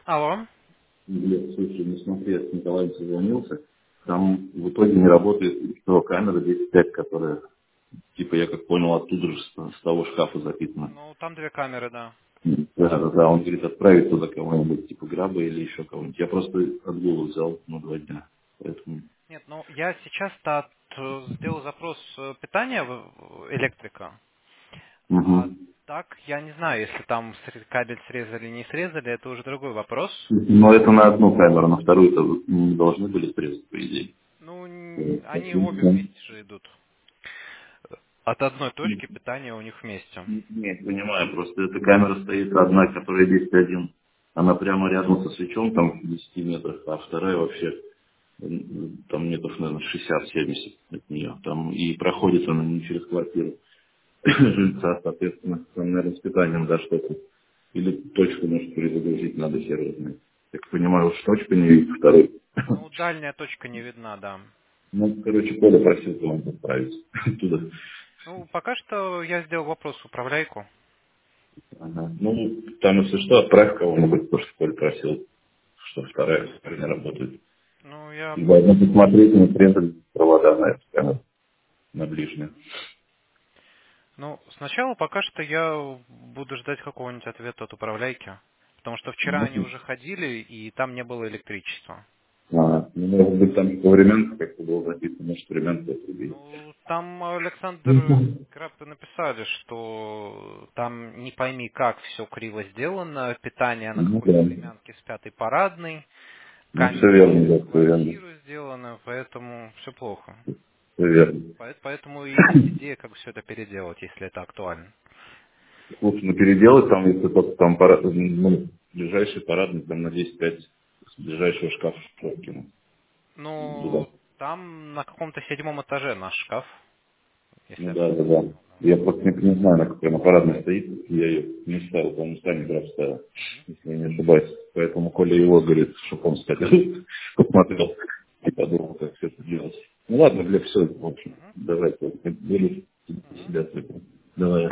Алло. Глеб, слушай, не смотри, я с Николаем созвонился. Там в итоге не работает камера 10.5, которая, типа, я как понял, оттуда же с того шкафа записана. Ну, там две камеры, да. Да, он говорит, отправить туда кого-нибудь, типа Граба или еще кого-нибудь. Я просто отгул взял на 2 дня. Поэтому... Нет, ну, я сейчас-то сделал запрос питания электрика. А Угу. так, я не знаю, если там кабель срезали, не срезали, это уже другой вопрос. Но это на одну камеру, на вторую-то не должны были срезать, по идее. Ну, они обе Соответственно, вместе же идут. От одной точки питания у них вместе. нет, понимаю, просто эта камера стоит одна, которая 10.1. Она прямо рядом со свечом, там в 10 метрах, а вторая вообще там метров, наверное, 60-70 от нее. Там и проходит она не через квартиру жильца, соответственно, там, наверное, с питанием, да, что-то. Или точку, может, перезагрузить надо серверную. Так понимаю, уж точка не видит второй. Ну, дальняя точка не видна, да. Ну, короче, Коля просил к вам отправить туда. Ну, пока что я сделал вопрос в управляйку. Ага. Ну, там, если что, отправь кого-нибудь, потому что Коля просил, что вторая не работает. Ну, я... И заодно посмотреть, не срезали провода на эту камеру, на ближнюю. Ну, сначала пока что я буду ждать какого-нибудь ответа от управляйки. Потому что вчера они Ну, уже ходили, и там не было электричества. ну, может быть, там по временке как-то было записано, может, временка отрубили. Ну, там Александр Мгм. Крапы написали, что там не пойми как все криво сделано, питание на Ну, какой-то да. времянке с пятой парадной, Ну, все камеры верно, через да, все верно. квартиру сделано, поэтому все плохо. Все верно. Поэтому и есть идея, как все это переделать, если это актуально. Слушай, ну переделать там, если только там ну, ближайший парадный, там на 10-5 с ближайшего шкафа кинуть. Туда. Ну, там на каком-то 7-м этаже наш шкаф, если Ну я да, правильно да, да. понял. Да. Я просто не знаю, на какой она парадной стоит. Я ее не ставил, по-моему, сами граф ставил, если я не ошибаюсь. Поэтому Коля его говорит, чтобы он сходил, посмотрел и подумал, как все это делать. Ну ладно, для все, в общем. Мгм. Давай, вот, делись Мгм. себя. Давай.